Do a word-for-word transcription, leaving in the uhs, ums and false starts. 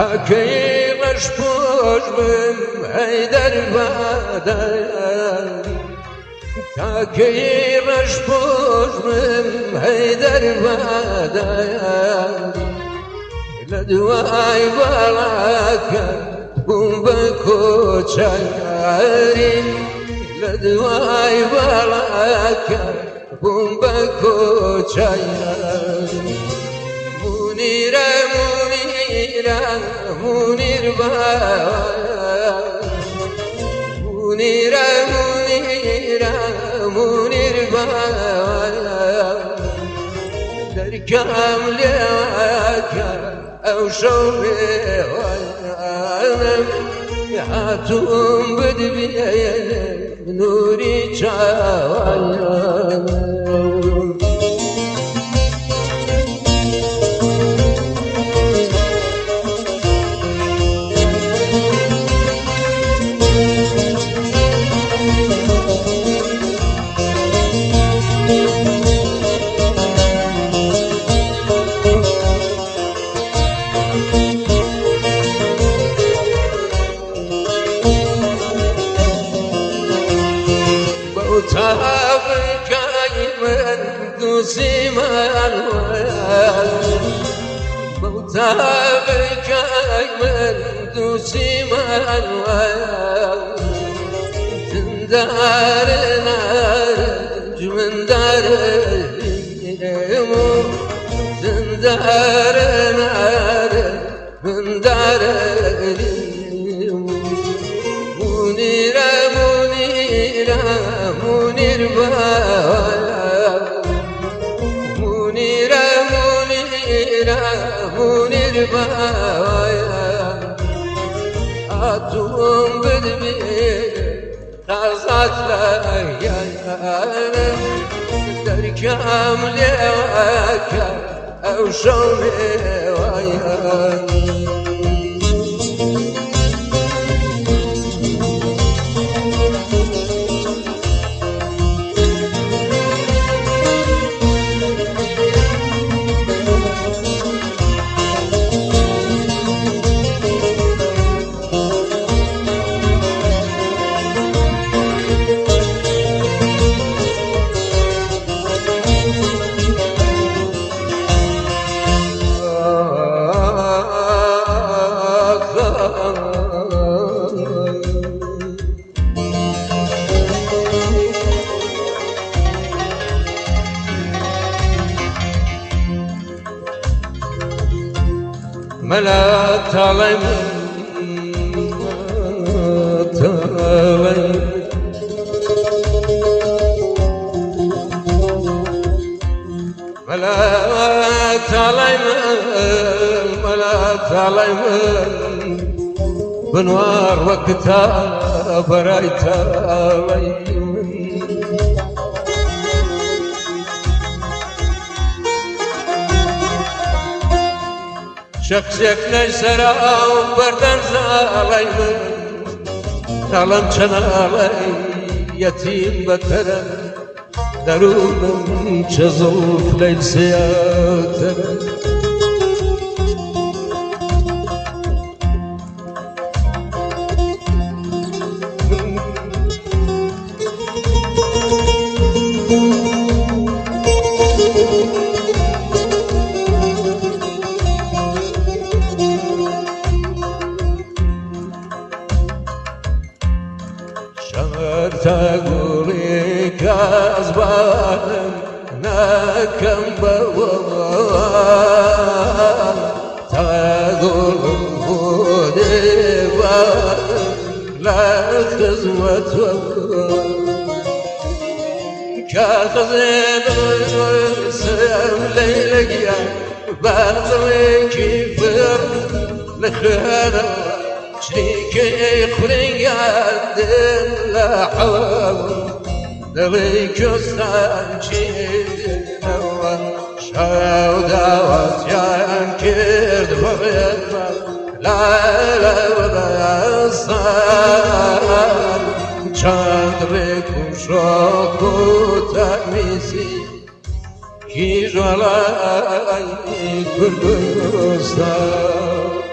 تاکیمش پشمم ای در بدن تاکیمش پشمم ای در بدن لدوای بالاکن بوم بکوچاری لدوای بالاکن بوم بکوچاری منیره منیره منیر بالا منیره منیره منیر بالا در کامل او شوقي وانا هاتون بدبي نوري شاوانا وتابك من دوسي مالوال وتابك من دوسي مالوال تندار نار من دار تندار نار من دار منيرة منيرة منير بالا منيرة منيرة منير بالا أتوم بدبي قصت لا يانا در كامل واكا أو شومي ويانا ملا تعلم تعلم ملا تعلم ملا تعلم بنوار وقتها برايت عليم شخصك نجسرا وبردن زاليم تعلم چنالي يتيم بترا درونم چزوف ليل سياترا تقولي كازبان ناكم بوان تقول بودي لا خزمة كاخذين سم ليلك يا باطلي كيفر لخيرا شريكي خلي عدن لا حول دليك استنشيد نوى شاو دعوت ينكر بغيرنا لا لا ولا صار چند بكم شوكو تميسي كي جوالي كل دوستا